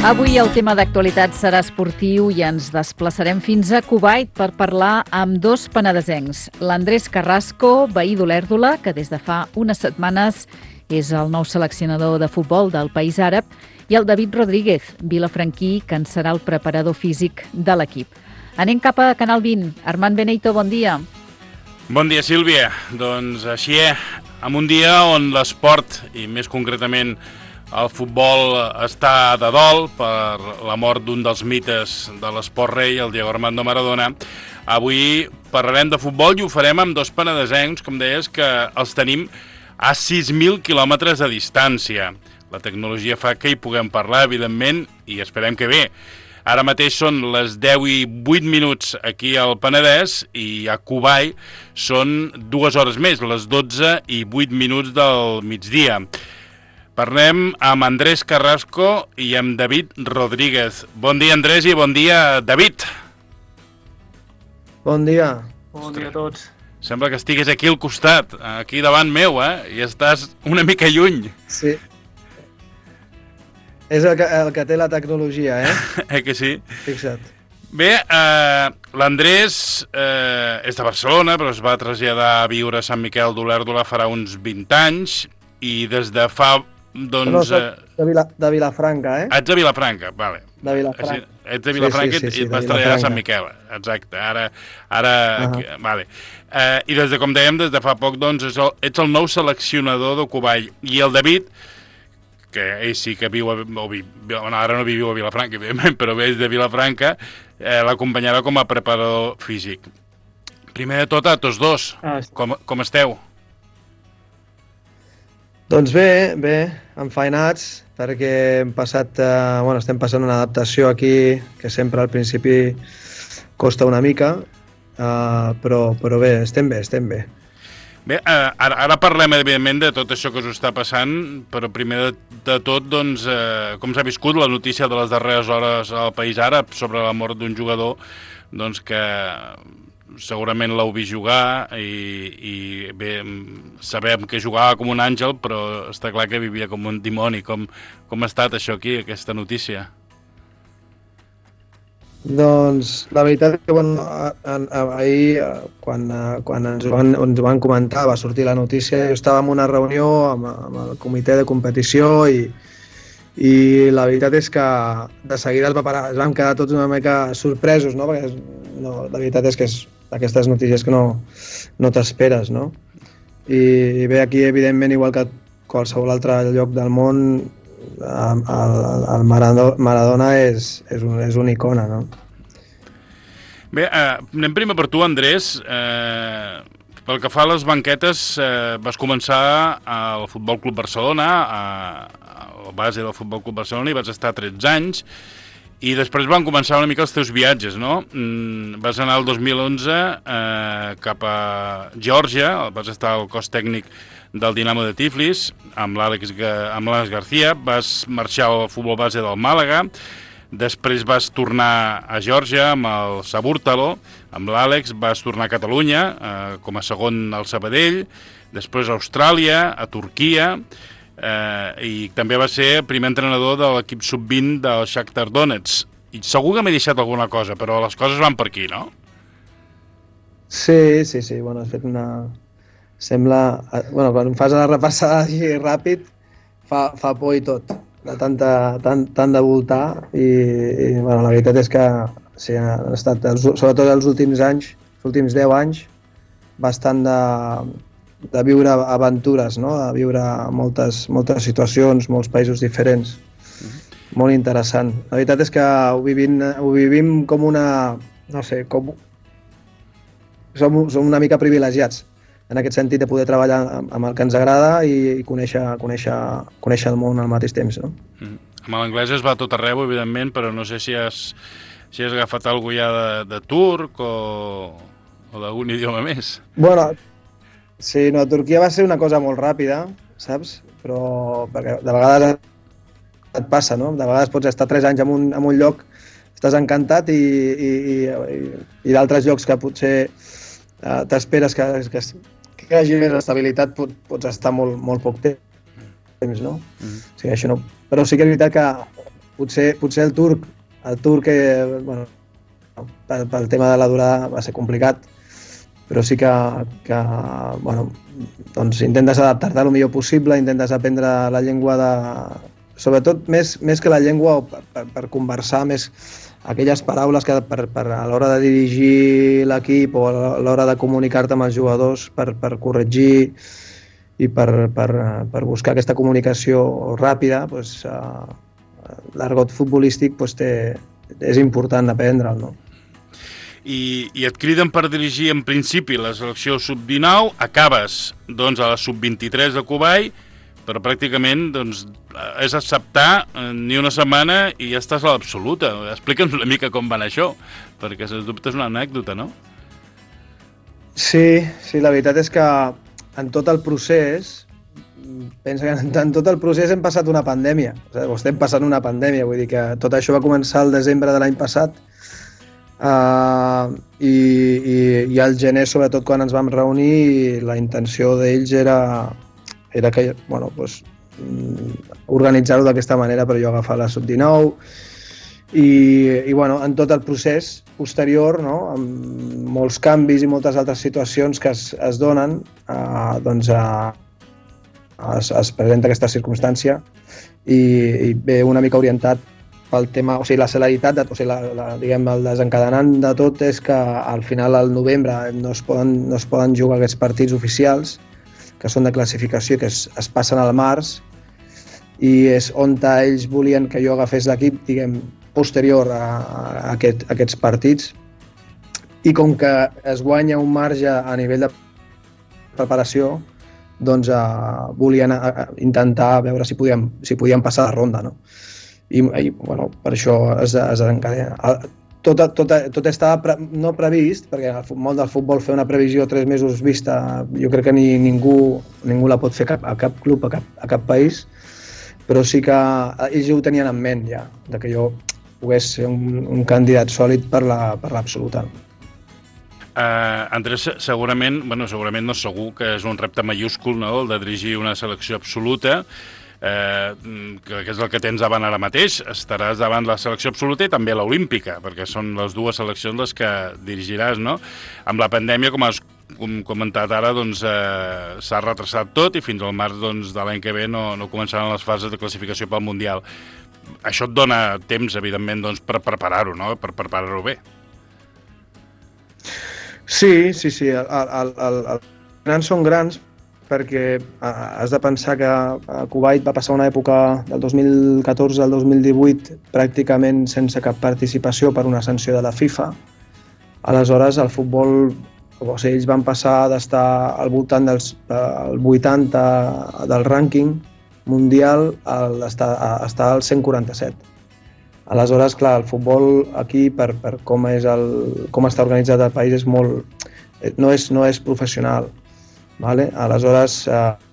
Avui el tema d'actualitat serà esportiu i ens desplaçarem fins a Kuwait per parlar amb dos penedesencs. L'Andrés Carrasco, veí d'Olèrdola, que des de fa unes setmanes és el nou seleccionador de futbol del país àrab, i el David Rodríguez, vilafranquí, que en serà el preparador físic de l'equip. Anem cap a Canal 20. Armand Beneito, bon dia. Bon dia, Sílvia. Doncs així en un dia on l'esport, i més concretament el futbol, està de dol per la mort d'un dels mites de l'esport rei, el Diego Armando Maradona. Avui parlarem de futbol i ho farem amb dos penedesencs, com deies, que els tenim a 6.000 quilòmetres de distància. La tecnologia fa que hi puguem parlar, evidentment, i esperem que bé. Ara mateix són les 10:08 aquí al Penedès i a Kuwait són 2 hores més, les 12:08 del migdia. Parlem amb Andrés Carrasco i amb David Rodríguez. Bon dia, Andrés, i bon dia, David. Bon dia. Bon dia a tots. Sembla que estigués aquí al costat, aquí davant meu, i estàs una mica lluny. Sí. És el que té la tecnologia, Que sí? Fixa't. Bé, l'Andrés és de Barcelona, però es va traslladar a viure a Sant Miquel d'Olèrdola farà uns 20 anys, i des de fa, doncs... De Vilafranca, Ets de Vilafranca, vale. De Vilafranca. Ets de Vilafranca sí, i et vas traslladar a Sant Miquel, exacte. Vale. I des de, com dèiem, des de fa poc, doncs, ets el nou seleccionador de Kuwait. I el David, que ell sí que viu, ara no viu a Vilafranca, evidentment, però és de Vilafranca, l'acompanyarà com a preparador físic. Primer de tot, a tots dos, com esteu? Doncs bé, enfeinats, perquè estem passant una adaptació aquí, que sempre al principi costa una mica, però bé, estem bé. Bé, ara parlem, evidentment, de tot això que us està passant, però primer de tot, doncs, com s'ha viscut la notícia de les darreres hores al país àrab sobre la mort d'un jugador, doncs que segurament l'heu vist jugar i bé, sabem que jugava com un àngel, però està clar que vivia com un dimoni. Com ha estat això aquí, aquesta notícia? Doncs la veritat és que ahir, quan ens ho van comentar, va sortir la notícia, jo estava en una reunió amb el comitè de competició i la veritat és que de seguida es vam quedar tots una mica sorpresos, no? Perquè la veritat és que és aquestes notícies que no t'esperes, no? I bé, aquí evidentment, igual que qualsevol altre lloc del món, el Maradona és una icona, no? Bé, anem primer per tu, Andrés. Pel que fa a les banquetes, vas començar al Futbol Club Barcelona, a la base del Futbol Club Barcelona, i vas estar 13 anys, i després van començar una mica els teus viatges, no? Vas anar el 2011 cap a Geòrgia, vas estar al cos tècnic del Dinamo de Tiflis, amb l'Àlex García, vas marxar al futbol base del Màlaga, després vas tornar a Geòrgia amb el Sabúrtalo, amb l'Àlex, vas tornar a Catalunya com a segon al Sabadell, després a Austràlia, a Turquia, i també va ser primer entrenador de l'equip sub-20 del Shakhtar Donetsk. I segur que m'he deixat alguna cosa, però les coses van per aquí, no? Sí, bueno, has fet una... Sembla... Bueno, quan fas la repassada així ràpid, fa por i tot, de tant de voltar, i bueno, la veritat és que sí, han estat, sobretot els últims anys, els últims 10 anys, bastant de viure aventures, no? De viure moltes situacions, molts països diferents. Molt interessant. La veritat és que ho vivim com una... No sé, com... Som una mica privilegiats en aquest sentit de poder treballar amb el que ens agrada i conèixer el món al mateix temps, no? Amb l'anglès es va a tot arreu, evidentment, però no sé si has agafat alguna ja de turc o d'algun idioma més. Bueno, sí, no, Turquia va ser una cosa molt ràpida, saps? Però perquè de vegades et passa, no? De vegades pots estar 3 anys en un lloc, estàs encantat i d'altres llocs que potser t'esperes que hi hagi més estabilitat, pots estar molt poc temps, no? O sigui, això no. Però sí que és veritat que potser el turc, bueno, pel tema de la durada va ser complicat, però sí que bueno, doncs intentes adaptar-te el millor possible, intentes aprendre la llengua sobretot més que la llengua, per conversar més aquelles paraules que a l'hora de dirigir l'equip o a l'hora de comunicar-te amb els jugadors per corregir i per buscar aquesta comunicació ràpida, doncs, l'argot futbolístic doncs, és important aprendre'l, no? I et criden per dirigir en principi la selecció sub-19, acabes doncs, a la sub-23 de Kuwait, però pràcticament doncs, és acceptar ni una setmana i ja estàs a l'absoluta. Explica'ns una mica com va anar això, perquè sens dubte és una anècdota, no? Sí, la veritat és que en tot el procés, pensa que en tot el procés hem passat una pandèmia, o estem passant una pandèmia, vull dir que tot això va començar el desembre de l'any passat, i al gener, sobretot quan ens vam reunir, la intenció d'ells era que, bueno, doncs, organitzar-ho d'aquesta manera, però jo agafar la sub-19 i bueno, en tot el procés posterior, no, amb molts canvis i moltes altres situacions que es donen, doncs es presenta aquesta circumstància i ve una mica orientat pel tema, o sigui, la celeritat, diguem, el desencadenant de tot és que al final, al novembre, no es poden jugar aquests partits oficials, que són de classificació, que es passen al març, i és on ells volien que jo agafés l'equip, diguem, posterior a aquests partits, i com que es guanya un marge a nivell de preparació, doncs volien intentar veure si podien passar la ronda, no? I bueno, per això es desencadena. Tot estava no previst, perquè el món del futbol fer una previsió 3 mesos vista, jo crec que ningú la pot fer a cap club, a cap país, però sí que ells ho tenien en ment ja, de que jo pogués ser un candidat sòlid per l'absoluta. Andrés, segurament no segur que és un repte mayúscul, no?, el de dirigir una selecció absoluta, que és el que tens davant ara mateix. Estaràs davant la selecció absoluta i també l'olímpica, perquè són les dues seleccions les que dirigiràs, no? Amb la pandèmia, com has comentat ara, doncs, s'ha retrasat tot i fins al març de l'any que ve no començaran les fases de classificació pel Mundial. Això et dona temps, evidentment, doncs, per preparar-ho, no?, per preparar-ho bé. Sí. Els grans són grans, perquè has de pensar que a Kuwait va passar una època del 2014 al 2018 pràcticament sense cap participació per una sanció de la FIFA. Aleshores, el futbol, o sigui, ells van passar d'estar al voltant del 80 del rànquing mundial a estar al 147. Aleshores, clar, el futbol aquí, per com està organitzat el país, és molt, no és professional. Vale? Aleshores,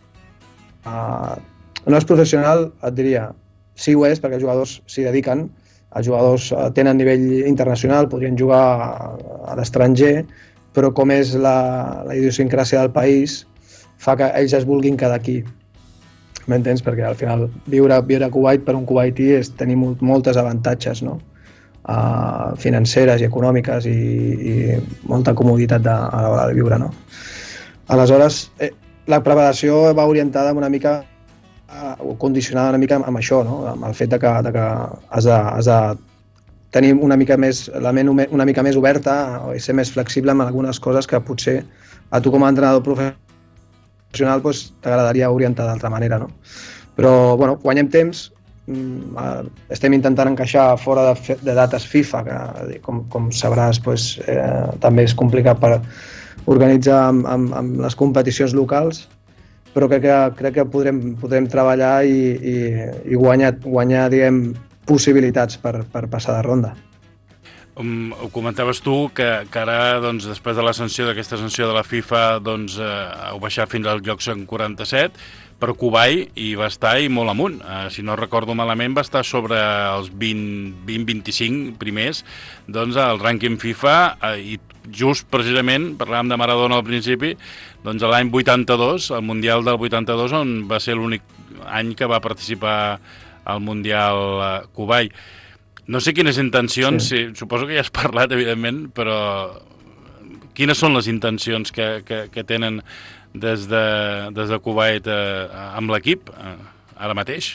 no és professional, et diria, sí ho és, perquè els jugadors s'hi dediquen, els jugadors tenen nivell internacional, podrien jugar a l'estranger, però com és la idiosincràsia del país, fa que ells es vulguin quedar aquí. M'entens? Perquè al final viure a Kuwait per un kuwaití és tenir moltes avantatges, no? Financeres i econòmiques i molta comoditat a l'hora de viure, no? Aleshores, la preparació va orientada una mica, o condicionada una mica amb això, no? Amb el fet que has de tenir una mica més, la ment una mica més oberta o ser més flexible amb algunes coses que potser a tu com a entrenador professional t'agradaria orientar d'altra manera, no? Però, bueno, guanyem temps, estem intentant encaixar fora de dates FIFA, que com sabràs també és complicat per organitzar amb les competicions locals, però crec que podrem treballar i guanyar, diguem, possibilitats per passar de ronda. Ho comentaves tu, que ara, doncs, després de d'aquesta sanció de la FIFA, doncs, heu baixat fins al lloc 147, però Kuwait hi va estar i molt amunt. Si no recordo malament, va estar sobre els 20-25 primers, doncs, al rànquing FIFA, i just precisament, parlàvem de Maradona al principi, doncs l'any 82, el Mundial del 82, on va ser l'únic any que va participar al Mundial Kuwait. No sé quines intencions, sí. Suposo que ja has parlat, evidentment, però quines són les intencions que tenen des de Kuwait amb l'equip ara mateix?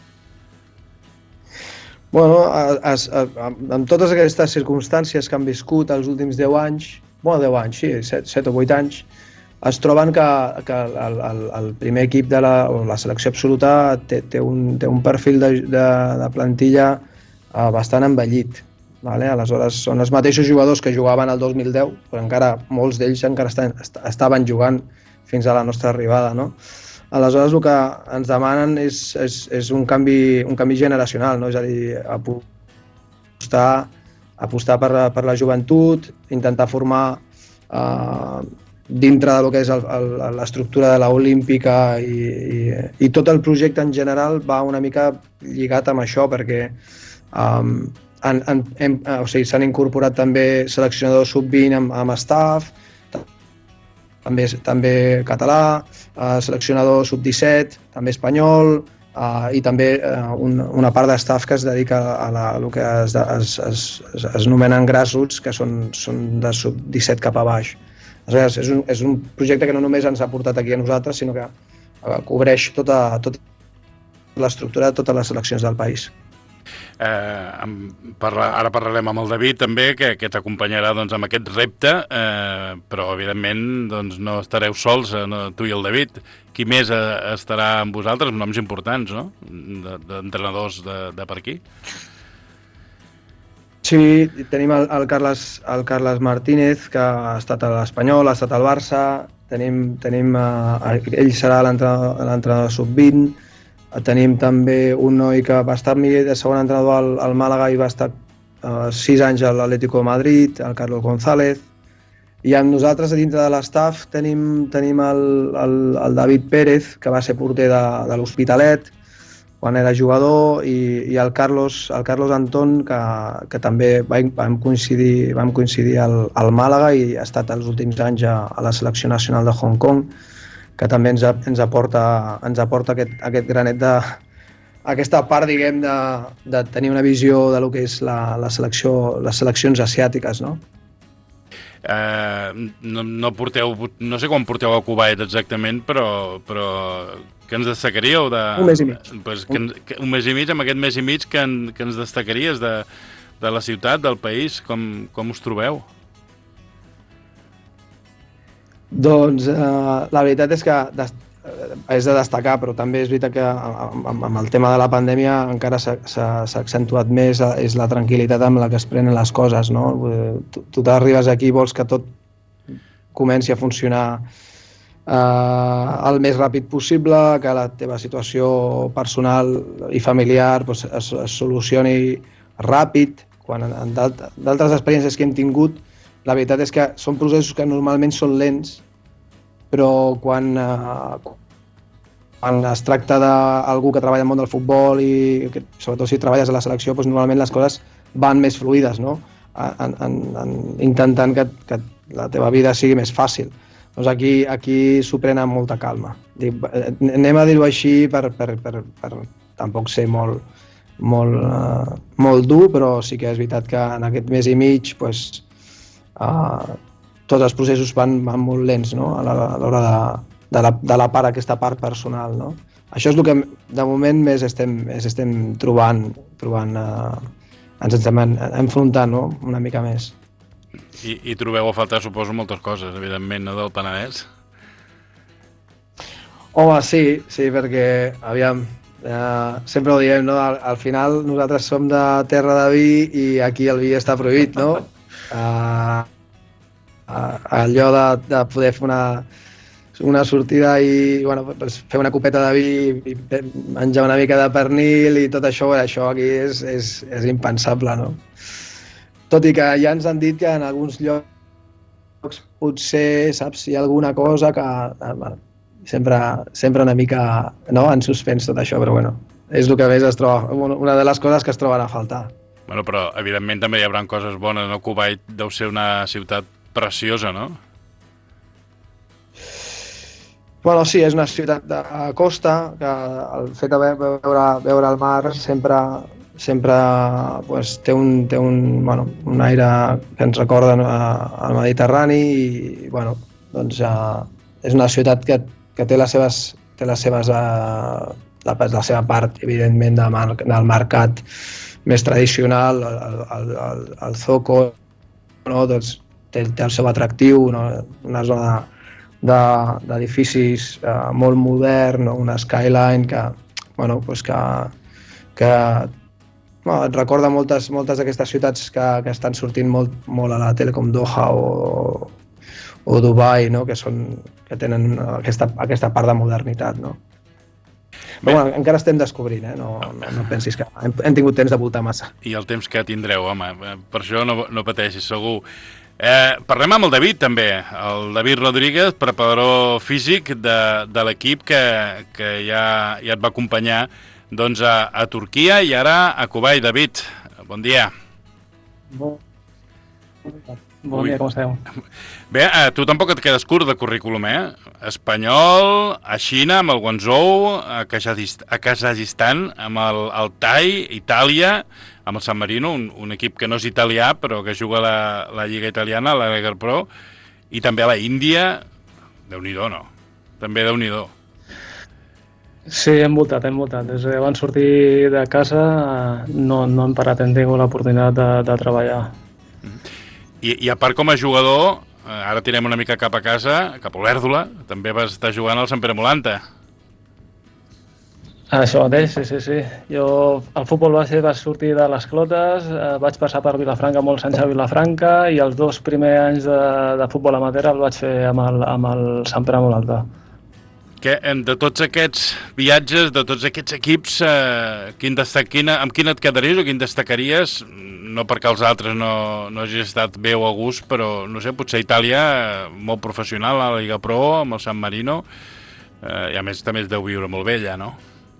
Bueno, amb totes aquestes circumstàncies que han viscut els últims 10 anys, 7 o 8 anys, es troben que el primer equip de la selecció absoluta té un perfil de plantilla bastant envellit. Vale? Aleshores, són els mateixos jugadors que jugaven el 2010, però encara molts d'ells encara estaven jugant fins a la nostra arribada, no? Aleshores, el que ens demanen és un canvi generacional, no? És a dir, apostar per la joventut, intentar formar dintre del que és l'estructura de l'Olímpica i tot el projecte en general va una mica lligat amb això, perquè s'han incorporat també seleccionadors sub-20 amb staff, també català, seleccionador sub-17, també espanyol, i també una part de staff que es dedica a el que es anomenen grassroots, que són de sub-17 cap a baix. Aleshores, és un projecte que no només ens ha portat aquí a nosaltres, sinó que cobreix tota l'estructura de totes les seleccions del país. Ara parlarem amb el David també, que t'acompanyarà amb aquest repte, però evidentment no estareu sols, tu i el David. Qui més estarà amb vosaltres? Noms importants, no? D'entrenadors de per aquí. Sí, tenim el Carles Martínez, que ha estat a l'Espanyol, ha estat al Barça, ell serà l'entrenador sub-20, tenim també un noi que va estar de segon entrenador al Màlaga i va estar 6 anys a l'Atlético de Madrid, el Carlos González, i amb nosaltres a dintre de l'estaf tenim el David Pérez, que va ser porter de l'Hospitalet quan era jugador, i el Carlos Antón, que també vam coincidir al Màlaga i ha estat els últims anys a la selecció nacional de Hong Kong, que també ens aporta aquest granet aquesta part, diguem, de tenir una visió de lo que és les seleccions asiàtiques, no? No sé quan porteu a Kuwait exactament, però que ens destacaríeu un mes i mig. Un mes i mig, amb aquest mes i mig que ens destacaries de la ciutat, del país, com us trobeu? Doncs la veritat és que és de destacar, però també és veritat que amb el tema de la pandèmia encara s'ha accentuat més, és la tranquil·litat amb la que es prenen les coses, no? Tu t'arribes aquí i vols que tot comenci a funcionar el més ràpid possible, que la teva situació personal i familiar es solucioni ràpid. Quan en d'altres experiències que hem tingut, la veritat és que són processos que normalment són lents, però quan es tracta d'algú que treballa al món del futbol i sobretot si treballes a la selecció, normalment les coses van més fluides, no? Intentant que la teva vida sigui més fàcil. Doncs aquí s'ho pren amb molta calma. Anem a dir-ho així per tampoc ser molt dur, però sí que és veritat que en aquest mes i mig tots els processos van molt lents, no? A l'hora de aquesta part personal, no? Això és el que de moment més estem trobant, ens estem enfrontant, no? Una mica més. I trobeu a faltar, suposo, moltes coses, evidentment, no, del Penedès? Home, sí, perquè, aviam, sempre ho diem, no? Al final nosaltres som de terra de vi i aquí el vi està prohibit, no? Allò de poder fer una sortida i fer una copeta de vi i menjar una mica de pernil i tot això, això aquí és impensable, no? Tot i que ja ens han dit que en alguns llocs potser, saps, hi ha alguna cosa que sempre una mica, no, en suspens tot això, però és el que més es troba, una de les coses que es troben a faltar. Bueno, però evidentment també hi haurà coses bones, no? Kuwait deu ser una ciutat preciosa, no? Bueno, sí, és una ciutat de costa, que el fet de veure el mar sempre pues, té un aire que ens recorda al Mediterrani i bueno, doncs, és una ciutat que té les seves la seva part, evidentment, del mercat més tradicional, el Zoco, no? Doncs, té el seu atractiu, no? Una zona d'edificis molt modern, no? Una skyline que et recorda moltes d'aquestes ciutats que estan sortint molt a la tele, com Doha o Dubai, no? que tenen aquesta part de modernitat, no? Però bueno, encara estem descobrint, no pensis que hem tingut temps de voltar massa. I el temps que tindreu, home, per això no pateixis, segur. Parlem amb el David, també. El David Rodríguez, preparador físic de l'equip que ja et va acompanyar doncs, a Turquia i ara a Kuwait. David, bon dia. Bon dia, com esteu? Bé, tu tampoc et quedes curt de currículum, Espanyol, a Xina, amb el Guangzhou, a Kazakhstan, amb el Altai, Itàlia, amb el San Marino, un equip que no és italià, però que juga a la Lliga Italiana, la Lega Pro, i també a la Índia. Déu-n'hi-do, no? També Déu-n'hi-do. Sí, hem voltat. Des que van sortir de casa no hem parat, hem tingut l'oportunitat de treballar. I a part, com a jugador, ara tirem una mica cap a casa, cap a Olèrdola, també vas estar jugant al Sant Pere Molanta. Això mateix, sí. Jo, el futbol base va sortir de les Clotes, vaig passar per Vilafranca molts anys a Vilafranca i els 2 primers anys de futbol amateur el vaig fer amb el Sant Pere Molanta. De tots aquests viatges, de tots aquests equips, amb quin et quedaries o quin destacaries? No perquè els altres no hagi estat bé o a gust, però, no sé, potser Itàlia, molt professional, a la Liga Pro, amb el San Marino, i a més també es deu viure molt bé allà, no?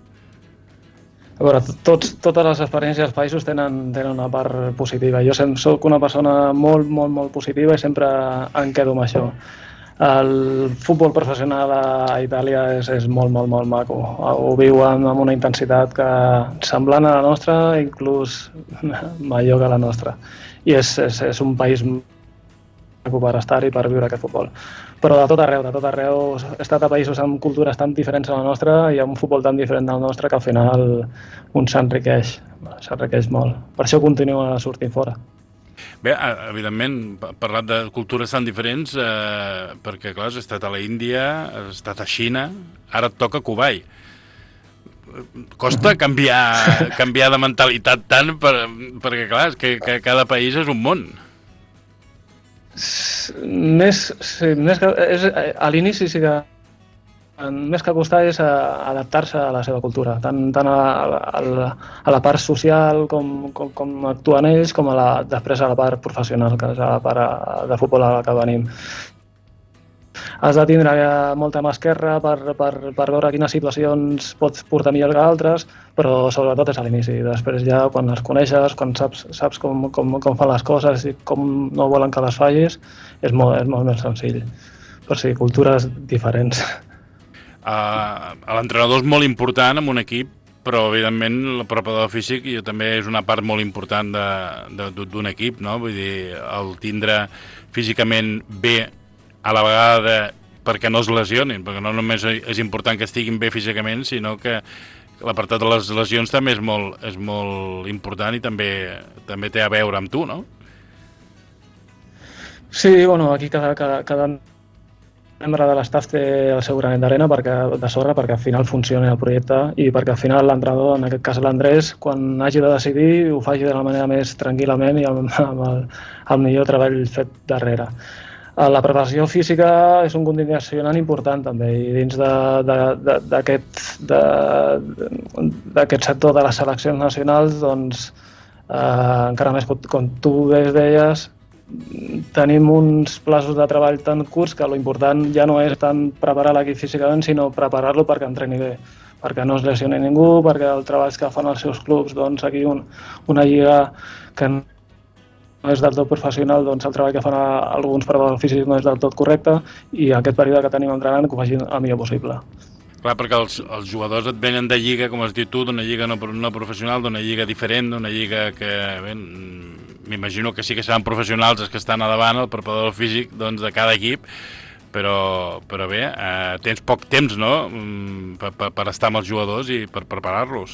A veure, totes les experiències als països tenen una part positiva. Jo soc una persona molt positiva i sempre em quedo amb això. El futbol professional a Itàlia és molt maco. Ho viuen amb una intensitat semblant a la nostra, inclús millor que la nostra. I és un país maco per estar-hi, per viure aquest futbol. Però de tot arreu. He estat a països amb cultures tan diferents a la nostra i amb un futbol tan diferent del nostre que al final un s'enriqueix molt. Per això continua sortint fora. Bé, evidentment, parlat de cultures tan diferents, perquè, clar, has estat a la Índia, has estat a Xina, ara et toca Kuwait. Costa canviar de mentalitat tant, perquè, clar, és que cada país és un món. A l'inici sí que més que costar és adaptar-se a la seva cultura, tant a la part social com actuen ells, com després a la part professional, que és a la part de futbol a la que venim. Has de tindre molta mà esquerra per veure quines situacions pots portar millor que altres, però sobretot és a l'inici. Després ja, quan les coneixes, quan saps com fan les coses i com no volen que les fallis, és molt més senzill. Però sí, cultures diferents. L'entrenador és molt important en un equip, però evidentment el preparador físic també és una part molt important d'un equip, no? Vull dir, el tindre físicament bé a la vegada perquè no es lesionin, perquè no només és important que estiguin bé físicament, sinó que l'apartat de les lesions també és molt important i també té a veure amb tu, no? Sí, bueno, aquí cada membre de l'estaf té el seu granet d'arena de sorra perquè al final funcioni el projecte i perquè al final l'entrenador, en aquest cas l'Andrés, quan hagi de decidir ho faci de la manera més tranquil·lament i amb el millor treball fet darrere. La preparació física és un condicionant important també i dins d'aquest sector de les seleccions nacionals doncs encara més, com tu bé deies, tenim uns plaços de treball tan curts que l'important ja no és tant preparar l'equip físicament, sinó preparar-lo perquè entreni bé, perquè no es lesioni ningú, perquè el treball que fan els seus clubs, doncs aquí una lliga que no és del tot professional, doncs el treball que fan alguns preparadors físics no és del tot correcte i aquest període que tenim entrenant que ho facin el millor possible. Clar, perquè els jugadors et venen de lliga, com has dit tu, d'una lliga no professional, d'una lliga diferent, d'una lliga que, bé, m'imagino que sí que seran professionals els que estan a davant, el preparador físic doncs, de cada equip, però bé, tens poc temps, no?, per estar amb els jugadors i per preparar-los.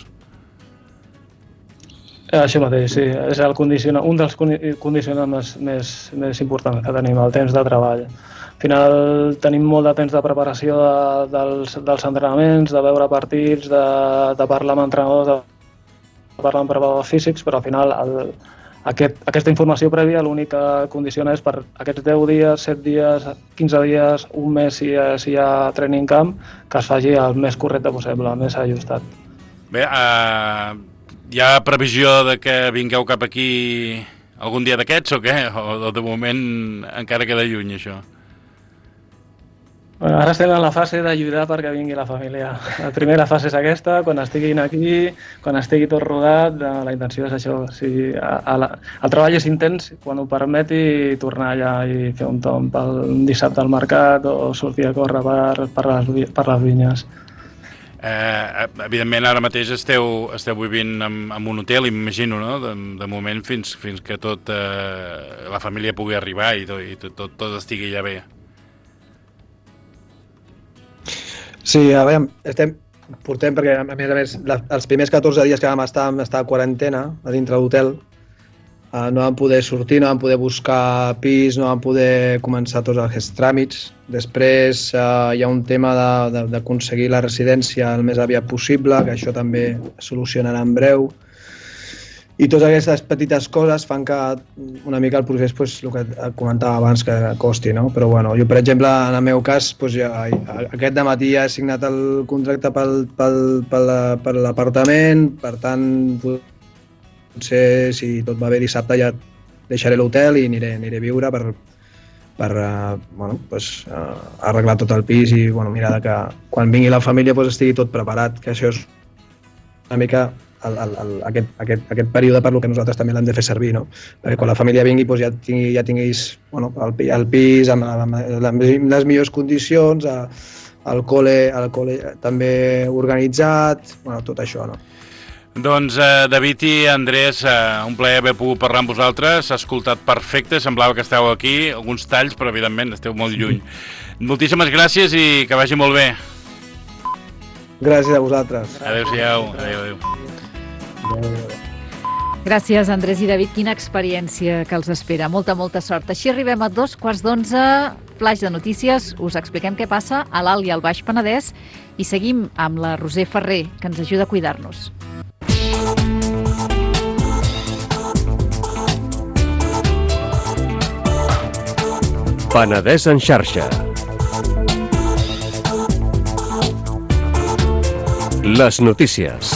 Això mateix, sí. És un dels condicionants més importants que tenim, el temps de treball. Al final tenim molt de temps de preparació dels entrenaments, de veure partits, de parlar amb entrenadors, de parlar amb preparadors físics, però al final aquesta informació prèvia l'únic que condiciona és per aquests 10 dies, 7 dies, 15 dies, un mes si hi ha training camp, que es faci el més correcte possible, el més ajustat. Bé, hi ha previsió de que vingueu cap aquí algun dia d'aquests o què? O de moment encara queda lluny, això? Bueno, ara estem en la fase d'ajudar perquè vingui la família. La primera fase és aquesta, quan estiguin aquí, quan estigui tot rodat, la intenció és això. O sigui, el treball és intens, quan ho permeti, tornar allà i fer un tomb pel dissabte al mercat o sortir a córrer per les vinyes. Evidentment, ara mateix esteu vivint en un hotel, imagino, no? De moment fins que la família pugui arribar i tot estigui ja bé. Sí, a veure, portem, perquè a més, els primers 14 dies que vam estar a quarantena a dintre l'hotel, no vam poder sortir, no vam poder buscar pis, no vam poder començar tots els tràmits. Després hi ha un tema d'aconseguir la residència el més aviat possible, que això també es solucionarà en breu. I totes aquestes petites coses fan que una mica el procés, el que comentava abans, que costi, no? Però bueno, jo, per exemple, en el meu cas, aquest dematí ja he signat el contracte per l'apartament, per tant, potser, si tot va bé, dissabte ja deixaré l'hotel i aniré a viure per arreglar tot el pis i mirar que quan vingui la família estigui tot preparat, que això és una mica aquest període per lo que nosaltres també l'hem de fer servir, no? Perquè quan la família vingui ja tinguis el pis amb les millors condicions, el col·le també organitzat, tot això, no? Doncs David i Andrés, un plaer haver pogut parlar amb vosaltres, s'ha escoltat perfecte, semblava que esteu aquí, alguns talls, però evidentment esteu molt lluny. Moltíssimes gràcies i que vagi molt bé. Gràcies a vosaltres. Adéu-siau. Adéu. Gràcies, Andrés i David. Quina experiència que els espera. Molta sort. Així arribem a 11:15, flaix de notícies. Us expliquem què passa a l'Alt i al Baix Penedès i seguim amb la Roser Ferrer, que ens ajuda a cuidar-nos. Penedès en xarxa. Les notícies.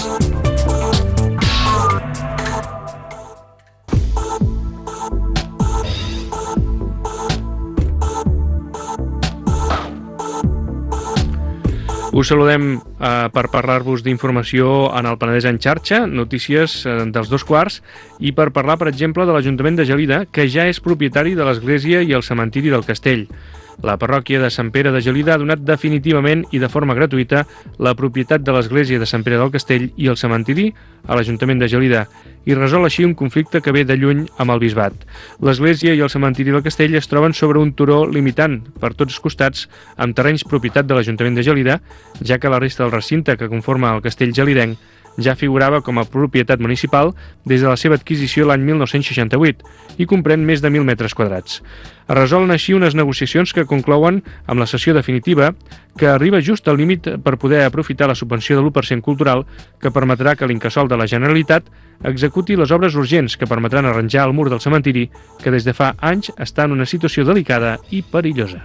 Us saludem per parlar-vos d'informació en el Penedès en xarxa, notícies dels 2:15, i per parlar, per exemple, de l'Ajuntament de Gelida, que ja és propietari de l'església i el cementiri del Castell. La parròquia de Sant Pere de Gelida ha donat definitivament i de forma gratuïta la propietat de l'església de Sant Pere del Castell i el cementiri a l'Ajuntament de Gelida i resol així un conflicte que ve de lluny amb el bisbat. L'església i el cementiri del Castell es troben sobre un turó limitant per tots costats amb terrenys propietat de l'Ajuntament de Gelida, ja que la resta del recinte que conforma el castell gelidenc ja figurava com a propietat municipal des de la seva adquisició l'any 1968 i comprèn més de 1.000 metres quadrats. Es resolen així unes negociacions que conclouen amb la cessió definitiva, que arriba just al límit per poder aprofitar la subvenció de l'1% cultural que permetrà que l'Incasòl de la Generalitat executi les obres urgents que permetran arranjar el mur del cementiri, que des de fa anys està en una situació delicada i perillosa.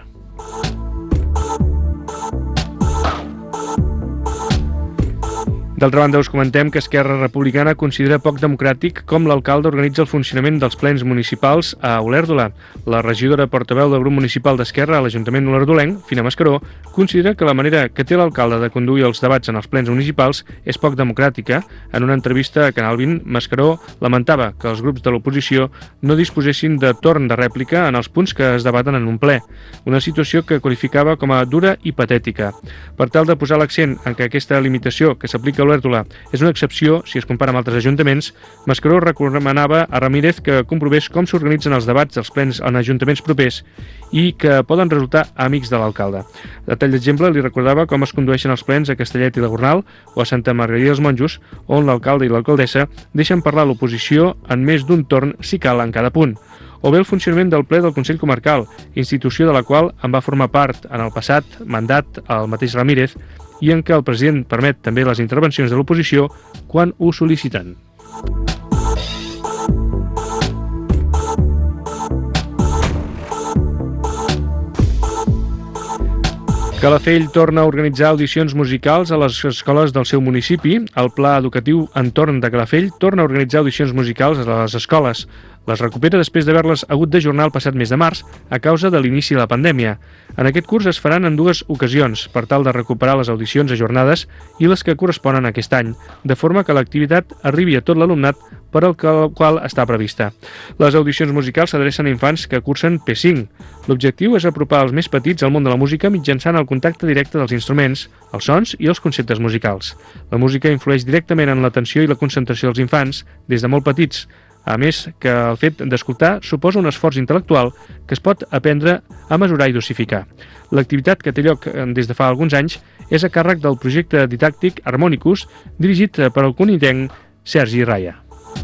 D'altra banda, us comentem que Esquerra Republicana considera poc democràtic com l'alcalde organitza el funcionament dels plens municipals a Olèrdola. La regidora portaveu del grup municipal d'Esquerra a l'Ajuntament olerdolenc, Fina Mascaró, considera que la manera que té l'alcalde de conduir els debats en els plens municipals és poc democràtica. En una entrevista a Canal 20, Mascaró lamentava que els grups de l'oposició no disposessin de torn de rèplica en els punts que es debaten en un ple, una situació que qualificava com a dura i patètica. Per tal de posar l'accent en que aquesta limitació que s'aplica a Olèrdola és una excepció si es compara amb altres ajuntaments, Mascaró recomanava a Ramírez que comprovés com s'organitzen els debats dels plens en ajuntaments propers i que poden resultar amics de l'alcalde. A tall d'exemple, li recordava com es condueixen els plens a Castellet i la Gornal o a Santa Margarida dels Monjos, on l'alcalde i l'alcaldessa deixen parlar l'oposició en més d'un torn si cal en cada punt. O bé el funcionament del ple del Consell Comarcal, institució de la qual en va formar part en el passat mandat el mateix Ramírez i en què el president permet també les intervencions de l'oposició quan ho sol·liciten. Calafell torna a organitzar audicions musicals a les escoles del seu municipi. El Pla Educatiu Entorn de Calafell torna a organitzar audicions musicals a les escoles. Les recupera després d'haver-les hagut d'ajornar el passat mes de març a causa de l'inici de la pandèmia. En aquest curs es faran en dues ocasions per tal de recuperar les audicions ajornades i les que corresponen a aquest any, de forma que l'activitat arribi a tot l'alumnat per al qual està prevista. Les audicions musicals s'adrecen a infants que cursen P5. L'objectiu és apropar els més petits al món de la música mitjançant el contacte directe dels instruments, els sons i els conceptes musicals. La música influeix directament en l'atenció i la concentració dels infants des de molt petits, a més que el fet d'escoltar suposa un esforç intel·lectual que es pot aprendre a mesurar i dosificar. L'activitat, que té lloc des de fa alguns anys, és a càrrec del projecte didàctic Harmonicus, dirigit per el conillenc Sergi Raya.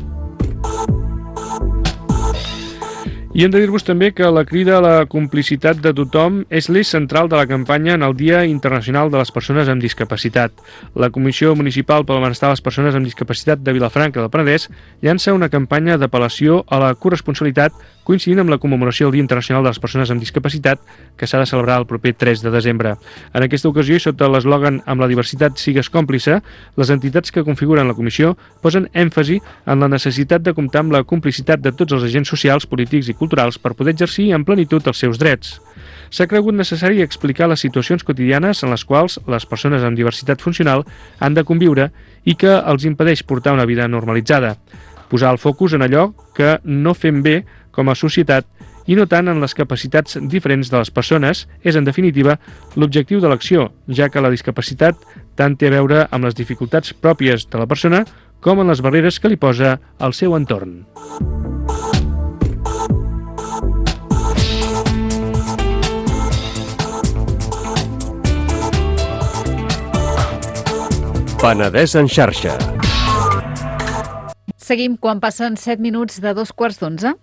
I hem de dir-vos també que la crida a la complicitat de tothom és l'eix central de la campanya en el Dia Internacional de les Persones amb Discapacitat. La Comissió Municipal pel Benestar de les Persones amb Discapacitat de Vilafranca del Penedès llança una campanya d'apel·lació a la corresponsabilitat coincidint amb la commemoració del Dia Internacional de les Persones amb Discapacitat que s'ha de celebrar el proper 3 de desembre. En aquesta ocasió, i sota l'eslògan "Amb la diversitat sigues còmplice", les entitats que configuren la comissió posen èmfasi en la necessitat de comptar amb la complicitat de tots els agents socials, polítics i culturals per poder exercir en plenitud els seus drets. S'ha cregut necessari explicar les situacions quotidianes en les quals les persones amb diversitat funcional han de conviure i que els impedeix portar una vida normalitzada. Posar el focus en allò que no fem bé com a societat i no tant en les capacitats diferents de les persones és, en definitiva, l'objectiu de l'acció, ja que la discapacitat tant té a veure amb les dificultats pròpies de la persona com en les barreres que li posa el seu entorn. Penedès en xarxa. Seguim quan passen 7 minuts de 2:15.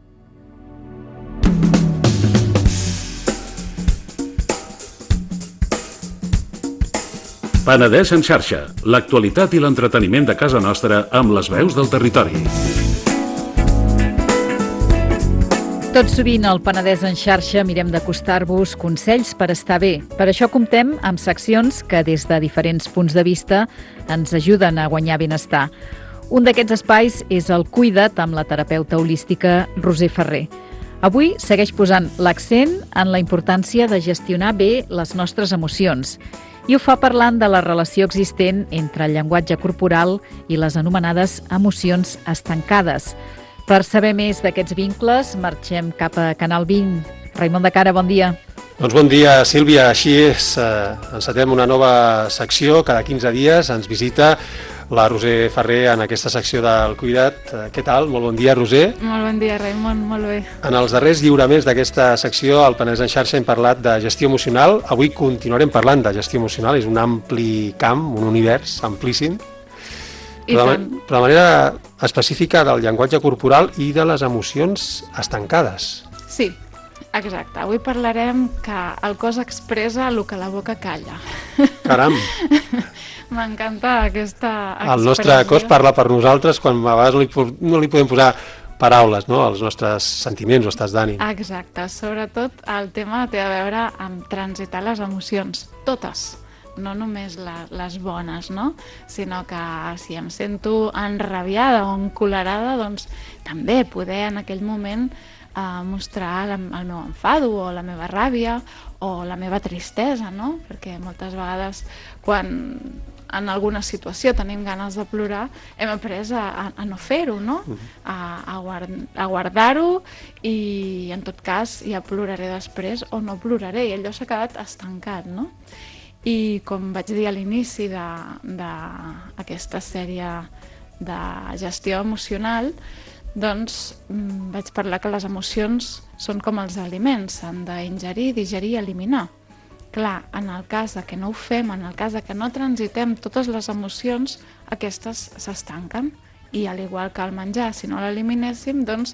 Penedès en xarxa, l'actualitat i l'entreteniment de casa nostra amb les veus del territori. Tot sovint al Penedès en xarxa mirem d'acostar-vos consells per estar bé. Per això comptem amb seccions que des de diferents punts de vista ens ajuden a guanyar benestar. Un d'aquests espais és el Cuida't amb la terapeuta holística Roser Ferrer. Avui segueix posant l'accent en la importància de gestionar bé les nostres emocions i ho fa parlant de la relació existent entre el llenguatge corporal i les anomenades emocions estancades. Per saber més d'aquests vincles, marxem cap a Canal 20. Raimon de Cara, bon dia. Doncs bon dia, Sílvia. Així és, encetem una nova secció. Cada 15 dies ens visita la Roser Ferrer en aquesta secció del Cuida't. Què tal? Molt bon dia, Roser. Molt bon dia, Raimon. Molt bé. En els darrers lliuraments d'aquesta secció, al Penedès en xarxa, hem parlat de gestió emocional. Avui continuarem parlant de gestió emocional. És un ampli camp, un univers amplíssim. Però de manera específica del llenguatge corporal i de les emocions estancades. Sí, exacte. Avui parlarem que el cos expressa el que la boca calla. Caram! M'encanta aquesta expressió. El nostre cos parla per nosaltres quan a vegades no li podem posar paraules, no?, als nostres sentiments o estats d'ànim. Exacte. Sobretot el tema té a veure amb transitar les emocions. Totes. no només les bones, no? Sinó que si em sento enrabiada o encolerada, doncs també poder en aquell moment mostrar el meu enfado o la meva ràbia o la meva tristesa, no? Perquè moltes vegades quan en alguna situació tenim ganes de plorar, hem après a no fer-ho, no? A guardar-ho i en tot cas ja ploraré després o no ploraré i allò s'ha quedat estancat, no? I com vaig dir a l'inici d'aquesta sèrie de gestió emocional, doncs vaig parlar que les emocions són com els aliments, s'han d'ingerir, digerir i eliminar. Clar, en el cas que no ho fem, en el cas que no transitem totes les emocions, aquestes s'estanquen. I al igual que el menjar, si no l'eliminéssim, doncs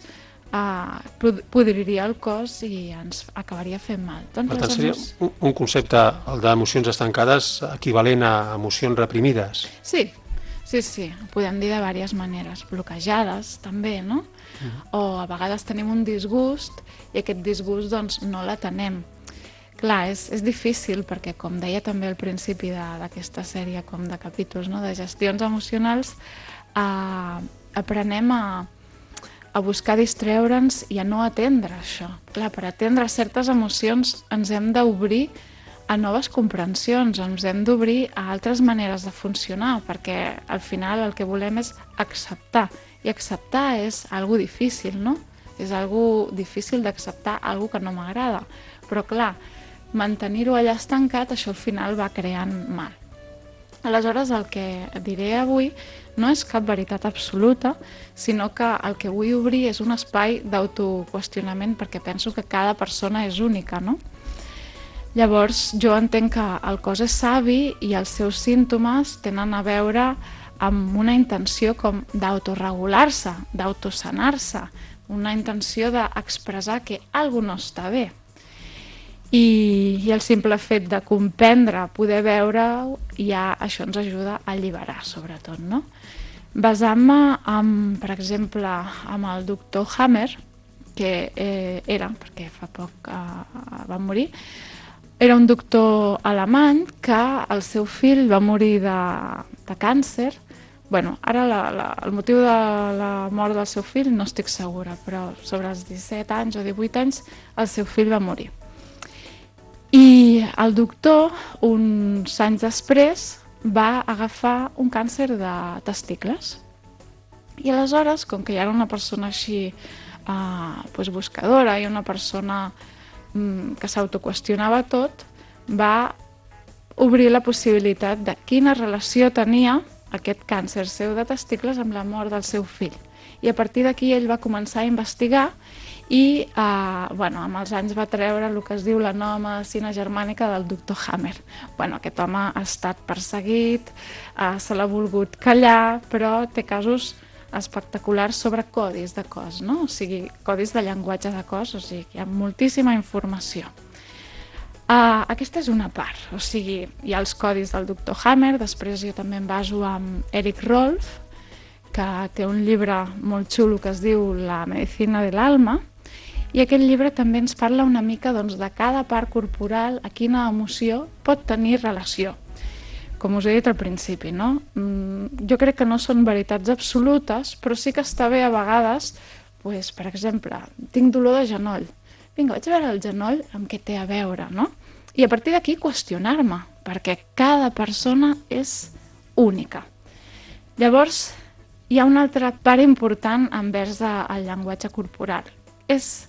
podriria el cos i ens acabaria fent mal. Per tant, seria un concepte, el d'emocions estancades, equivalent a emocions reprimides? Sí, ho podem dir de diverses maneres. Bloquejades, també, no? O a vegades tenim un disgust i aquest disgust doncs no l'atenem. Clar, és difícil perquè, com deia també al principi d'aquesta sèrie com de capítols, no? De gestions emocionals, aprenem a buscar distreure'ns i a no atendre això. Clar, per atendre certes emocions ens hem d'obrir a noves comprensions, ens hem d'obrir a altres maneres de funcionar, perquè al final el que volem és acceptar, i acceptar és algo difícil, no? És algo difícil d'acceptar algo que no m'agrada, però clar, mantenir-ho allà estancat, això al final va creant mal. Aleshores, el que diré avui no és cap veritat absoluta, sinó que el que vull obrir és un espai d'autoqüestionament perquè penso que cada persona és única, no? Llavors, jo entenc que el cos és savi i els seus símptomes tenen a veure amb una intenció com d'autoregular-se, d'autosanar-se, una intenció d'expressar que alguna cosa no està bé. I el simple fet de comprendre, poder veure, ja això ens ajuda a alliberar, sobretot, no? Basant-me, per exemple, amb el doctor Hammer, que era, perquè fa poc va morir, era un doctor alemany que el seu fill va morir de càncer. Bueno, ara el motiu de la mort del seu fill no estic segura, però sobre els 17 anys o 18 anys el seu fill va morir. I el doctor, uns anys després, va agafar un càncer de testicles. I aleshores, com que ja era una persona així buscadora i una persona que s'autoqüestionava tot, va obrir la possibilitat de quina relació tenia aquest càncer seu de testicles amb la mort del seu fill. I a partir d'aquí ell va començar a investigar i amb els anys va treure el que es diu la nova medicina germànica del doctor Hammer. Aquest home ha estat perseguit, se l'ha volgut callar, però té casos espectaculars sobre codis de cos, no? O sigui, codis de llenguatge de cos, o sigui, hi ha moltíssima informació. Aquesta és una part, o sigui, hi ha els codis del doctor Hammer, després jo també em baso amb Eric Rolf, que té un llibre molt xulo que es diu La medicina de l'alma, i aquest llibre també ens parla una mica de cada part corporal, a quina emoció pot tenir relació. Com us he dit al principi, no? Jo crec que no són veritats absolutes, però sí que està bé a vegades, per exemple, tinc dolor de genoll. Vinga, vaig a veure el genoll amb què té a veure, no? I a partir d'aquí qüestionar-me, perquè cada persona és única. Llavors, hi ha una altra part important envers el llenguatge corporal. És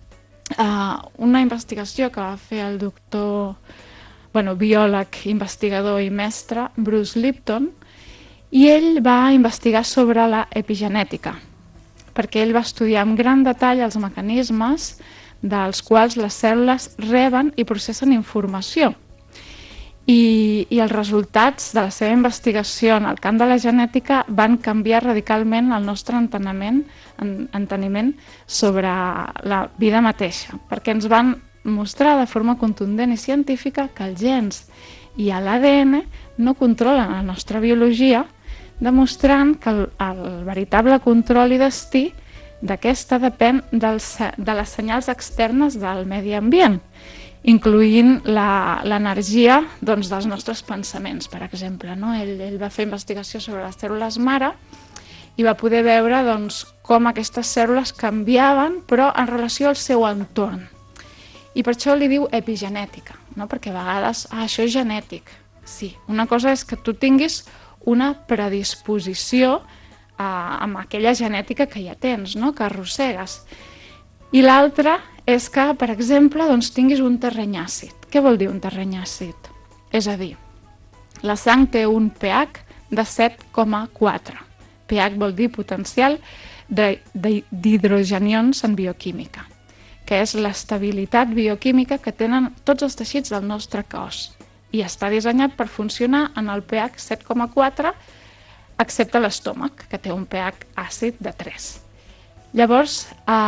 una investigació que va fer el doctor, biòleg, investigador i mestre, Bruce Lipton, i ell va investigar sobre la epigenètica, perquè ell va estudiar amb gran detall els mecanismes dels quals les cèl·lules reben i processen informació. I els resultats de la seva investigació en el camp de la genètica van canviar radicalment el nostre enteniment sobre la vida mateixa, perquè ens van mostrar de forma contundent i científica que els gens i l'ADN no controlen la nostra biologia, demostrant que el veritable control i destí d'aquesta depèn de les senyals externes del medi ambient. incloent l'energia doncs, dels nostres pensaments, per exemple. No? Ell va fer investigació sobre les cèl·lules mare i va poder veure doncs, com aquestes cèl·lules canviaven, però en relació al seu entorn. I per això li diu epigenètica, no? Perquè a vegades, això és genètic. Sí, una cosa és que tu tinguis una predisposició amb aquella genètica que ja tens, no? Que arrossegues. I l'altra és que, per exemple, doncs, tinguis un terreny àcid. Què vol dir un terreny àcid? És a dir, la sang té un pH de 7,4. pH vol dir potencial d'hidrogenions en bioquímica, que és l'estabilitat bioquímica que tenen tots els teixits del nostre cos i està dissenyat per funcionar en el pH 7,4, excepte l'estómac, que té un pH àcid de 3. Llavors,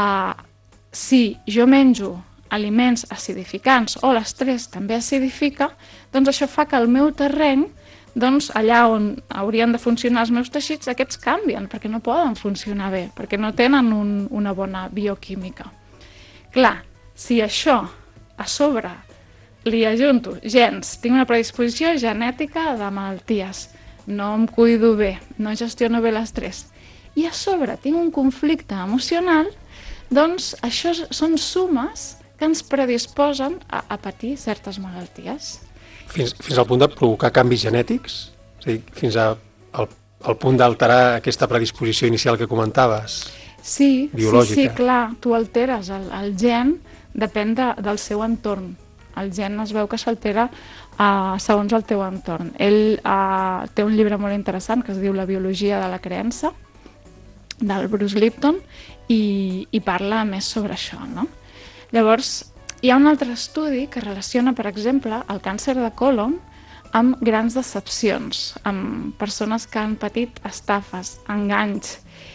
si jo menjo aliments acidificants o l'estrès també acidifica, doncs això fa que el meu terreny, doncs allà on haurien de funcionar els meus teixits, aquests canvien, perquè no poden funcionar bé, perquè no tenen una bona bioquímica. Clar, si això a sobre li ajunto gens, tinc una predisposició genètica de malalties, no em cuido bé, no gestiono bé l'estrès, i a sobre tinc un conflicte emocional, doncs això són sumes que ens predisposen a patir certes malalties. Fins al punt de provocar canvis genètics? És a dir, fins al punt d'alterar aquesta predisposició inicial que comentaves? Sí, biològica. Sí, clar, tu alteres el gen, depèn del seu entorn. El gen es veu que s'altera segons el teu entorn. Ell té un llibre molt interessant que es diu La biologia de la creença, del Bruce Lipton, i parla més sobre això, no? Llavors, hi ha un altre estudi que relaciona, per exemple, el càncer de colon amb grans decepcions, amb persones que han patit estafes, enganys,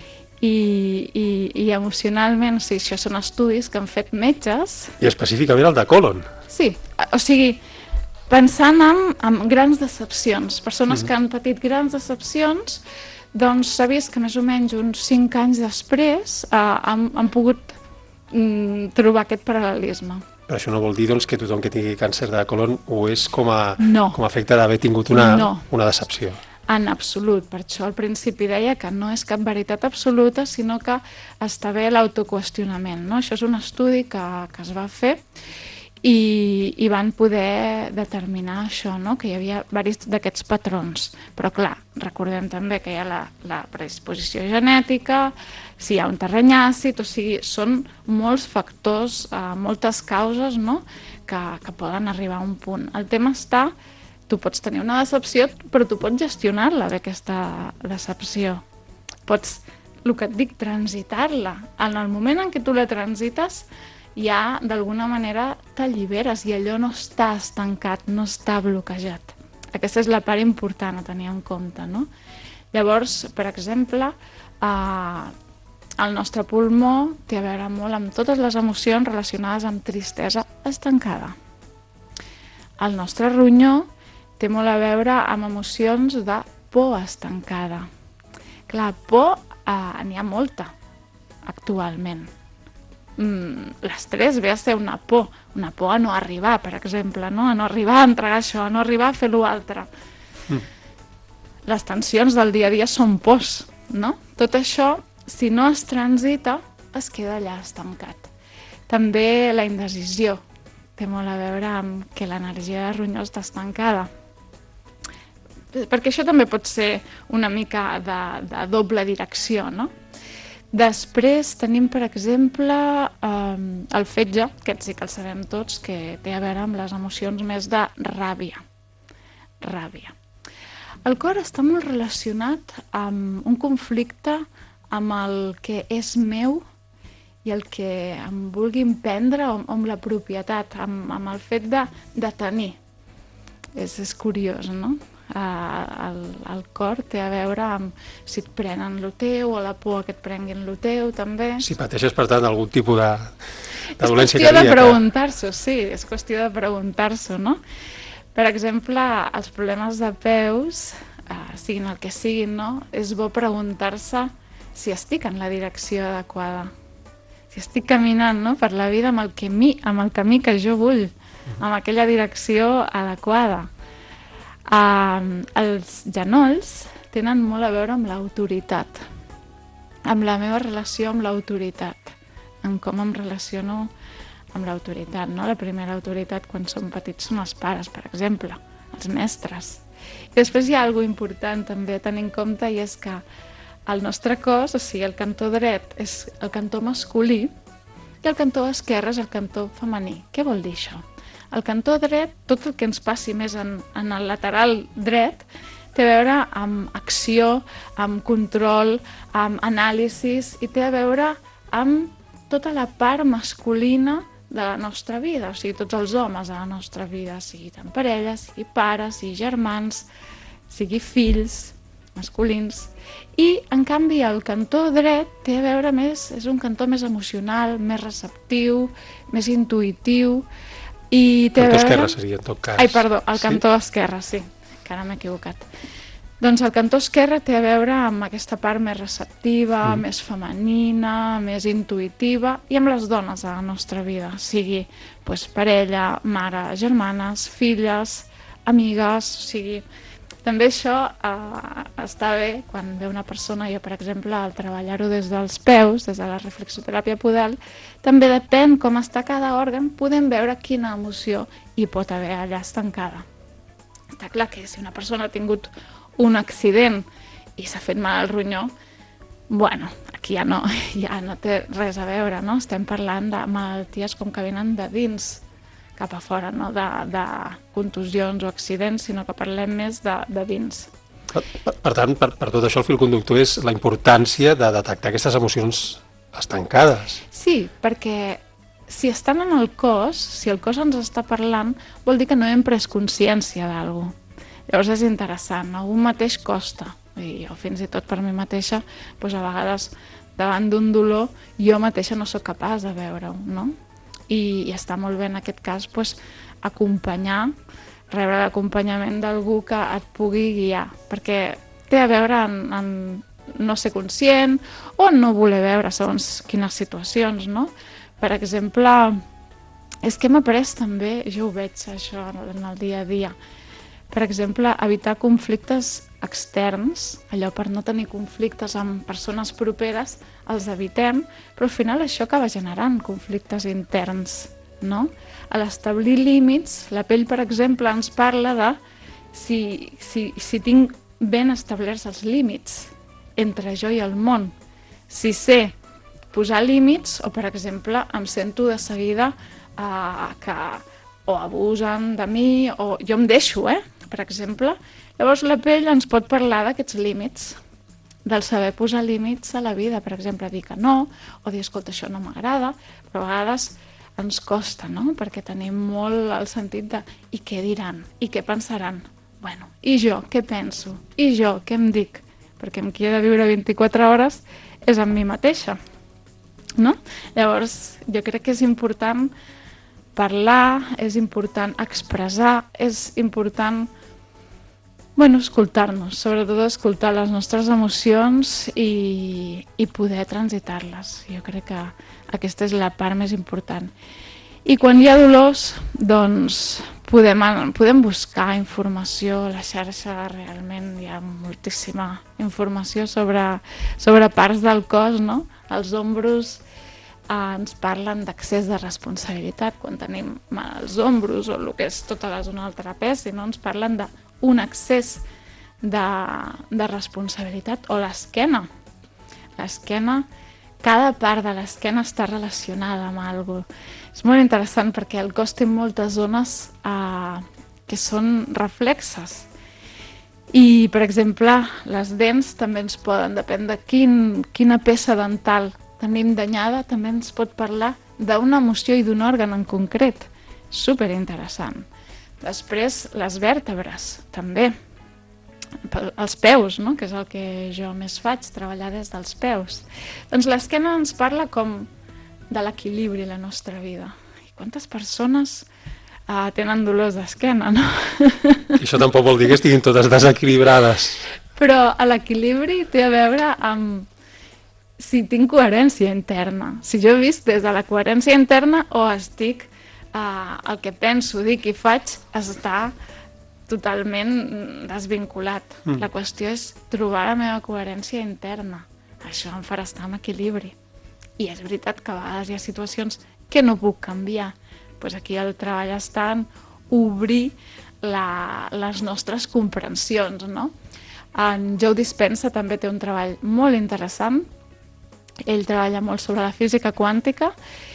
i emocionalment, sí, això són estudis que han fet metges. I específicament el de colon. Sí, o sigui, pensant en grans decepcions, persones que han patit grans decepcions, doncs s'ha vist que més o menys uns 5 anys després han pogut trobar aquest paral·lelisme. Però això no vol dir doncs, que tothom que tingui càncer de colon ho és com a efecte d'haver tingut una decepció. En absolut. Per això al principi deia que no és cap veritat absoluta, sinó que està bé l'autoqüestionament. No? Això és un estudi que es va fer i van poder determinar això, no? Que hi havia diversos d'aquests patrons. Però clar, recordem també que hi ha la predisposició genètica, si hi ha un terreny àcid, o sigui, són molts factors, moltes causes, no? que poden arribar a un punt. El tema està, tu pots tenir una decepció, però tu pots gestionar-la bé, aquesta decepció. Pots, el que et dic, transitar-la. En el moment en què tu la transites, ja d'alguna manera t'alliberes i allò no està estancat, no està bloquejat. Aquesta és la part important a tenir en compte, no? Llavors, per exemple, el nostre pulmó té a veure molt amb totes les emocions relacionades amb tristesa estancada. El nostre ronyó té molt a veure amb emocions de por estancada. Clar, por n'hi ha molta actualment. L'estrès ve a ser una por a no arribar, per exemple, no? A no arribar a entregar això, a no arribar a fer l'altre. Les tensions del dia a dia són pors, no? Tot això, si no es transita, es queda allà estancat. També la indecisió té molt a veure amb que l'energia de ronyó està estancada. Perquè això també pot ser una mica de doble direcció, no? Després tenim, per exemple, el fetge, que sí que el sabem tots, que té a veure amb les emocions més de ràbia. Ràbia. El cor està molt relacionat amb un conflicte amb el que és meu i el que em vulguin prendre, amb la propietat, amb el fet de tenir. És curiós, no? El cor té a veure amb si et prenen lo teu o la por que et prenguin lo teu, també. Si pateixes, per tant, algun tipus de dolència cardíaca. És qüestió de preguntar-s'ho, sí, és qüestió de preguntar-s'ho, no? Per exemple, els problemes de peus, siguin el que siguin, no? És bo preguntar-se si estic en la direcció adequada, si estic caminant, no? Per la vida amb el camí que jo vull. amb aquella direcció adequada. Els genolls tenen molt a veure amb l'autoritat, amb la meva relació amb l'autoritat, amb com em relaciono amb l'autoritat, no? La primera autoritat quan som petits són els pares, per exemple, els mestres. I després hi ha alguna important també a tenir en compte, i és que el nostre cos, o sigui, el cantó dret és el cantó masculí i el cantó esquerre és el cantó femení. Què vol dir això? El cantó dret, tot el que ens passi més en el lateral dret, té a veure amb acció, amb control, amb anàlisis, i té a veure amb tota la part masculina de la nostra vida, o sigui, tots els homes de la nostra vida, sigui tant parelles, sigui pares, sigui germans, sigui fills masculins. I, en canvi, el cantó dret té a veure més, és un cantó més emocional, més receptiu, més intuïtiu, i té a veure... Cantó esquerre seria, en tot cas. Ai, perdó, el cantó esquerre, sí, que ara m'he equivocat. Doncs el cantó esquerre té a veure amb aquesta part més receptiva, més femenina, més intuïtiva, i amb les dones de la nostra vida, sigui parella, mare, germanes, filles, amigues, o sigui... També això està bé quan ve una persona, jo per exemple, al treballar-ho des dels peus, des de la reflexoteràpia podal, també depèn com està cada òrgan, podem veure quina emoció hi pot haver allà estancada. Està clar que si una persona ha tingut un accident i s'ha fet mal al ronyó, bueno, aquí ja no té res a veure, no? Estem parlant de malalties com que venen de dins cap a fora, no de contusions o accidents, sinó que parlem més de dins. Per tant, per tot això el fil conductor és la importància de detectar aquestes emocions estancades. Sí, perquè si estan en el cos, si el cos ens està parlant, vol dir que no hem pres consciència d'alguna cosa. Llavors és interessant, a un mateix costa, i jo fins i tot per mi mateixa, a vegades davant d'un dolor jo mateixa no sóc capaç de veure-ho, no? I està molt bé en aquest cas acompanyar, rebre l'acompanyament d'algú que et pugui guiar, perquè té a veure en no ser conscient o no voler veure segons quines situacions, no? Per exemple, és que hem après també, jo ho veig això en el dia a dia, per exemple, evitar conflictes externs, allò per no tenir conflictes amb persones properes, els evitem, però al final això acaba generant conflictes interns, no? A l'establir límits, la pell, per exemple, ens parla de si tinc ben establerts els límits entre jo i el món, si sé posar límits o, per exemple, em sento de seguida que o abusen de mi o jo em deixo, per exemple. Llavors la pell ens pot parlar d'aquests límits, del saber posar límits a la vida, per exemple, dir que no, o dir, escolta, això no m'agrada, però a vegades ens costa, no? Perquè tenim molt el sentit de i què diran, i què pensaran. Bueno, i jo, què penso? I jo, què em dic? Perquè amb qui he de viure 24 hores és amb mi mateixa, no? Llavors, jo crec que és important parlar, és important expressar, és important escoltar-nos, sobretot escoltar les nostres emocions i poder transitar-les. Jo crec que aquesta és la part més important. I quan hi ha dolors, doncs podem buscar informació a la xarxa, realment hi ha moltíssima informació sobre parts del cos, no? Els ombros ens parlen d'accés de responsabilitat quan tenim mal als ombros o el que és tota la zona del trapezi, no? Ens parlen d'un excés de responsabilitat, o l'esquena. L'esquena, cada part de l'esquena està relacionada amb alguna cosa. És molt interessant perquè el cos té moltes zones que són reflexes. I, per exemple, les dents també ens poden, depèn de quina peça dental tenim danyada, també ens pot parlar d'una emoció i d'un òrgan en concret. Superinteressant. Després, les vèrtebres, també. Els peus, no? Que és el que jo més faig, treballar des dels peus. Doncs l'esquena ens parla com de l'equilibri a la nostra vida. I quantes persones tenen dolors d'esquena, no? I això tampoc vol dir que estiguin totes desequilibrades. Però l'equilibri té a veure amb si tinc coherència interna. Si jo he vist des de la coherència interna o estic el que penso, dic i faig està totalment desvinculat. La qüestió és trobar la meva coherència interna. Això em farà estar en equilibri. I és veritat que a vegades hi ha situacions que no puc canviar. Pues aquí el treball està en obrir les nostres comprensions, no? En Joe Dispenza també té un treball molt interessant. Ell treballa molt sobre la física quàntica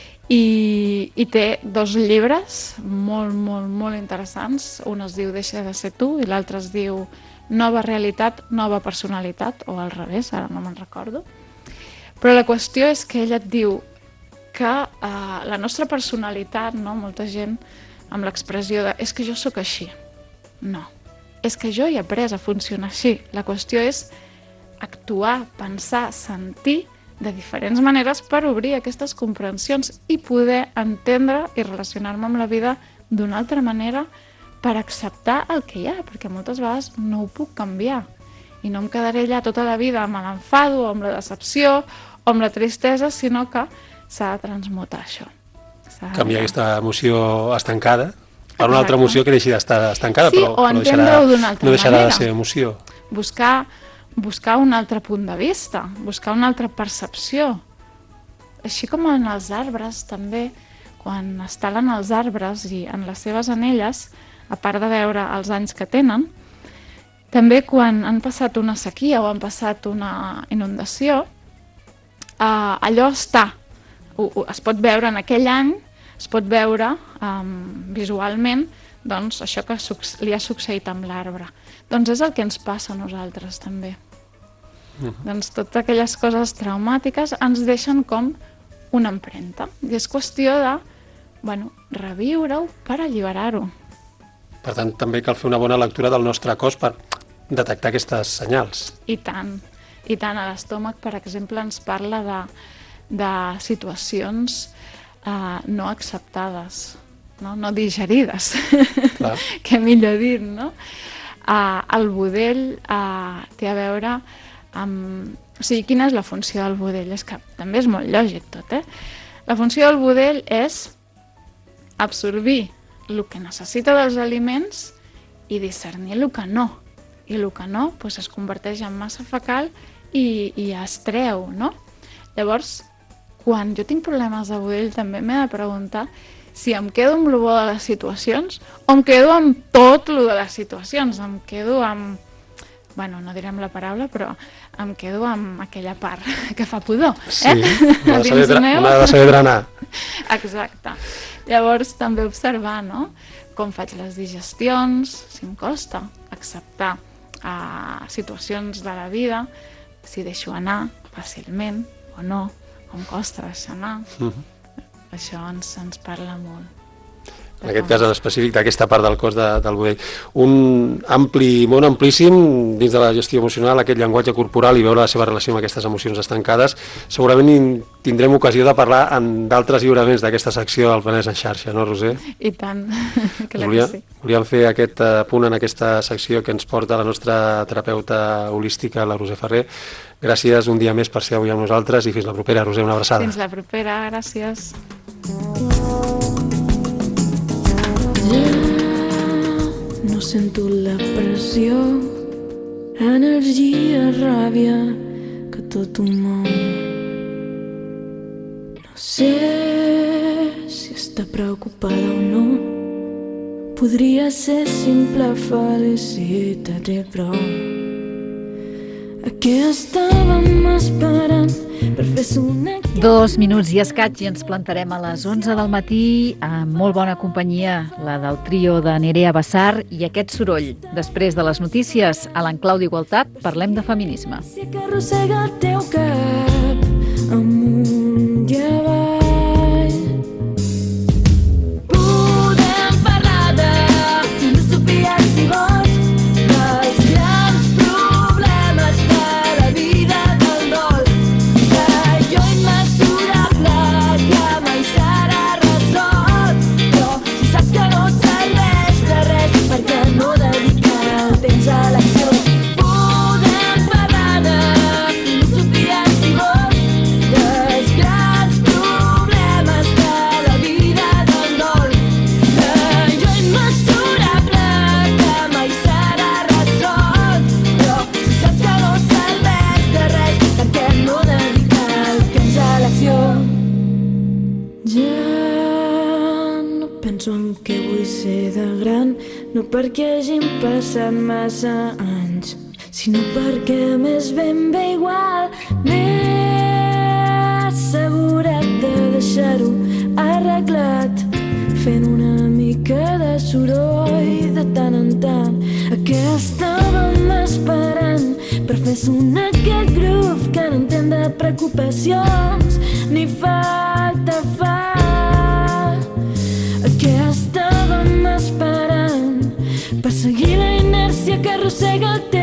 i té 2 llibres molt, molt, molt interessants. Un es diu Deixa de ser tu i l'altre es diu Nova realitat, nova personalitat, o al revés, ara no me'n recordo. Però la qüestió és que ell et diu que la nostra personalitat, no? Molta gent amb l'expressió de és que jo sóc així. No, és que jo he après a funcionar així. La qüestió és actuar, pensar, sentir de diferents maneres per obrir aquestes comprensions i poder entendre i relacionar-me amb la vida d'una altra manera per acceptar el que hi ha, perquè moltes vegades no ho puc canviar i no em quedaré allà tota la vida amb l'enfado, amb la decepció o amb la tristesa, sinó que s'ha de transmutar això. Canviar aquesta emoció estancada per una altra emoció que deixi d'estar estancada, sí, però no deixarà de ser emoció. Buscar un altre punt de vista, buscar una altra percepció. Així com en els arbres també, quan es talen els arbres i en les seves anelles, a part de veure els anys que tenen, també quan han passat una sequia o han passat una inundació, allò està. Es pot veure en aquell any, es pot veure visualment doncs, això que li ha succeït amb l'arbre. Doncs és el que ens passa a nosaltres també. Doncs totes aquelles coses traumàtiques ens deixen com una empremta. I és qüestió de reviure-ho per alliberar-ho. Per tant, també cal fer una bona lectura del nostre cos per detectar aquestes senyals. I tant. A l'estómac, per exemple, ens parla de situacions no acceptades, no digerides, que millor dir, no? El budell té a veure amb... O sigui, quina és la funció del budell? És que també és molt lògic tot, La funció del budell és absorbir el que necessita dels aliments i discernir el que no. I el que no es converteix en massa fecal i es treu, no? Llavors, quan jo tinc problemes de budell també m'he de preguntar si em quedo amb el bo de les situacions o em quedo amb tot el de les situacions. Em quedo amb... no direm la paraula, però em quedo amb aquella part que fa pudor. Sí, una de saber drenar. Exacte. Llavors també observar, com faig les digestions, si em costa acceptar situacions de la vida, si deixo anar fàcilment o no, com costa deixar anar. Això ens parla molt. En aquest cas en específic d'aquesta part del cos del budell. Un món amplíssim dins de la gestió emocional, aquest llenguatge corporal i veure la seva relació amb aquestes emocions estancades. Segurament tindrem ocasió de parlar en d'altres lliuraments d'aquesta secció del Penedès en xarxa, no, Roser? I tant, clar que sí. Volíem fer aquest punt en aquesta secció que ens porta la nostra terapeuta holística, la Roser Ferrer. Gràcies un dia més per ser avui amb nosaltres i fins la propera, Roser, una abraçada. Fins la propera, gràcies. No sento la pressió, energia, ràbia, que tot un món. No sé si està preocupada o no. Podria ser simple felicitat i prou. Aquí estàvem esperant per fer sonar... 2 minuts i escaig i ens plantarem a les 11 del matí amb molt bona companyia, la del trio de Nerea Bassar i aquest soroll. Després de les notícies, a l'Enclau d'Igualtat, parlem de feminisme. Si que arrossega el teu cap amunt i avall. Podem parlar de filosofies i vols, dels grans problemes de la vida del dol, d'allò immesurable que mai serà resolt. Però si saps que no serveix de res, perquè no dedicar el temps a l'acció. Podem parlar de filosofies i vols, ser de gran, no perquè hagin passat massa anys, sinó perquè més ben bé igual m'he assegurat de deixar-ho arreglat, fent una mica de soroll de tant en tant. A què estàvem esperant per fer sonar aquest groove que no entén de preocupacions ni falta fa? A què estàvem esperant per seguir la inèrcia que arrossega el temps?